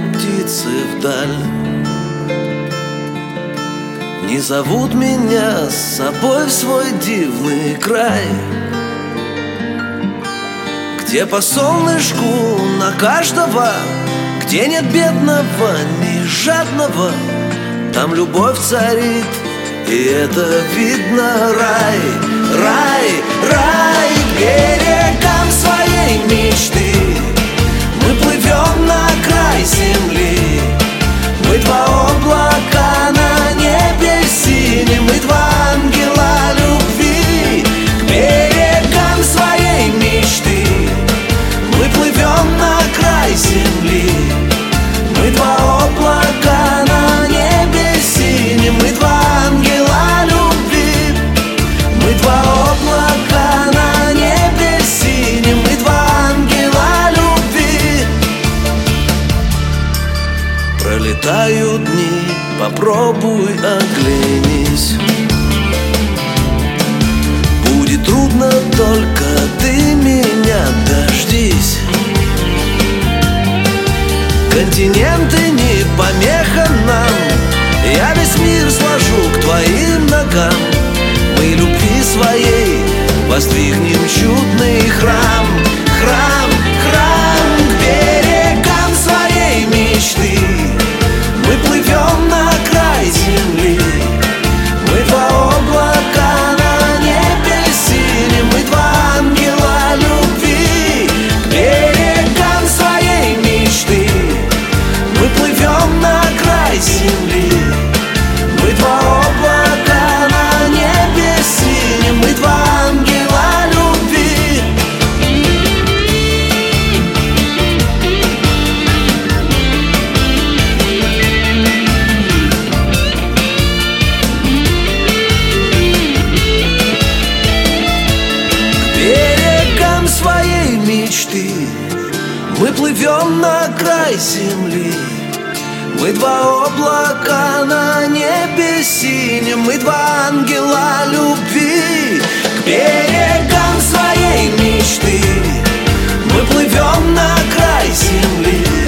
птицы вдаль. Не зовут меня с собой в свой дивный край, где по солнышку на каждого, где нет бедного, ни жадного. Там любовь царит, и это видно. Рай, рай, рай, к берегам своей мечты мы плывем на край земли. Мы два облака на небе синем, мы два ангела любви. К берегам своей мечты мы плывем на край земли. Мы два облака на небе синем, мы два ангела любви. Мы два облака на небе синем, мы два ангела любви. Пролетают дни, попробуй оглянись. Будет трудно, только ты меня дождись. Континенты не помеха нам, я весь мир сложу к твоим ногам. Мы любви своей воздвигнем чудный храм. Храм, храм, к берегам своей мечты мы плывем на край земли. Мы два облака на небе синем, мы два ангела любви. К берегам своей мечты мы плывем на край земли. Мы два облака на небе синем, мы два ангела любви. К берегам своей мечты мы плывем на край земли. Мы два облака на небе синем, мы два ангела любви. К берегам своей мечты мы плывем на край земли.